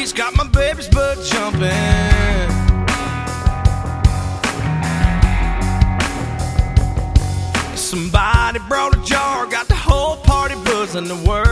streets, got my baby's blood jumping. Somebody brought a jar, got the whole party buzzing. The word